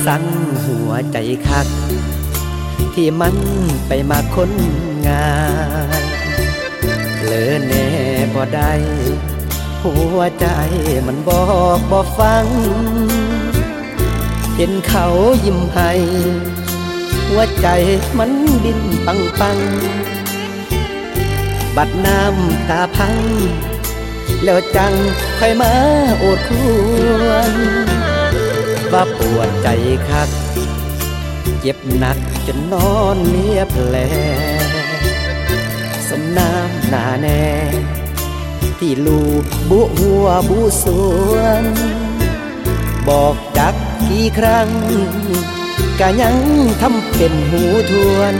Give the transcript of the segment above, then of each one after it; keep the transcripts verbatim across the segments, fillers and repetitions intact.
สั่งหัวใจคักที่มันไปมาคนงานเลอแน่บ่ได้หัวใจมันบอกบ่ฟังเห็นเขายิ้มให้หัวใจมันดินปังปังบัดน้ำตาพังแล้วจังค่อยมาโอดควรว่าปวดใจคักเจ็บหนักจนนอนเลียแผลสมน้ำหน้าแน่ที่ลูบุหัวบุสวนบอกจักกี่ครั้งกะยังทำเป็นหูทวน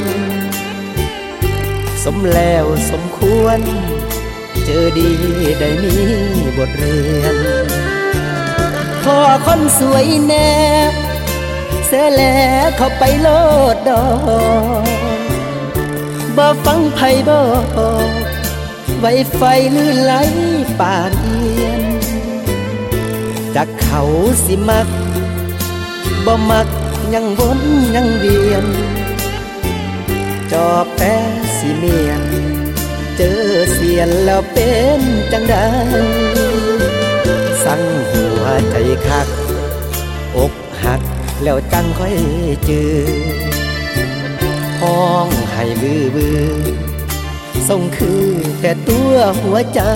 สมแล้วสมควรเจอดีได้มีบทเรียนขอคนสวยแน่เสียแล้วเข้าไปโลดดอกบ่ฟังไผบอกไวไฟลื่นไหลป่านเอียนจากเขาสิมักบ่มักยังวนยังเวียนจอบแต่สิเมียนเจอเสียนแล้วเป็นจังใดสั่งหัวใจคักอกหักแล้วจังค่อยจือห้องให้บื้อบื้อส่งคือแต่ตัวหัวใจ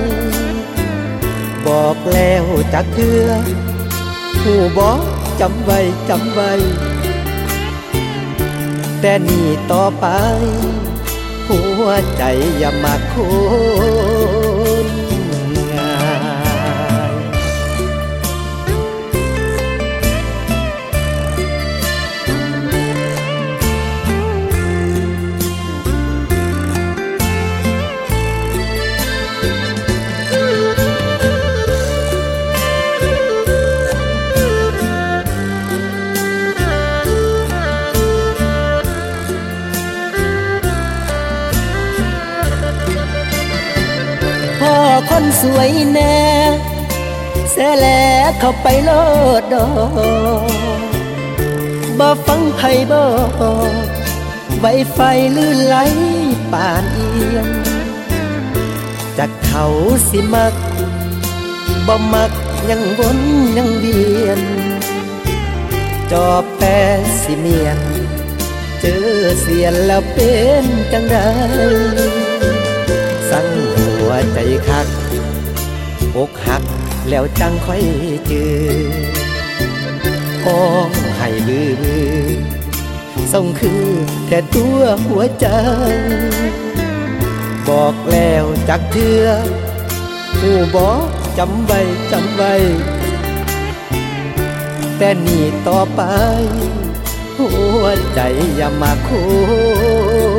บอกแล้วจักเทื่อหูบอกจำไว้จำไว้แต่นี่ต่อไปหัวใจอย่ามาคนง่ายคนสวยแน่เสียแล้วเข้าไปโลดดอกบ่ฟังไผบอกไวไฟลื่นไหลป่านเอียนจากเขาสิมักบ่มักยังวนยังเวียนจอบแต่สิเมียนเจอเสียนแล้วเป็นจังใดสั่งหัวใจคักอกหักแล้วจังค่อยจือห้องให้บื้อบื้อส่งคือแค่ตัวหัวใจบอกแล้วจักเทื่อหูบอกจำไว้จำไว้แต่นี่ต่อไปหัวใจอย่ามาโค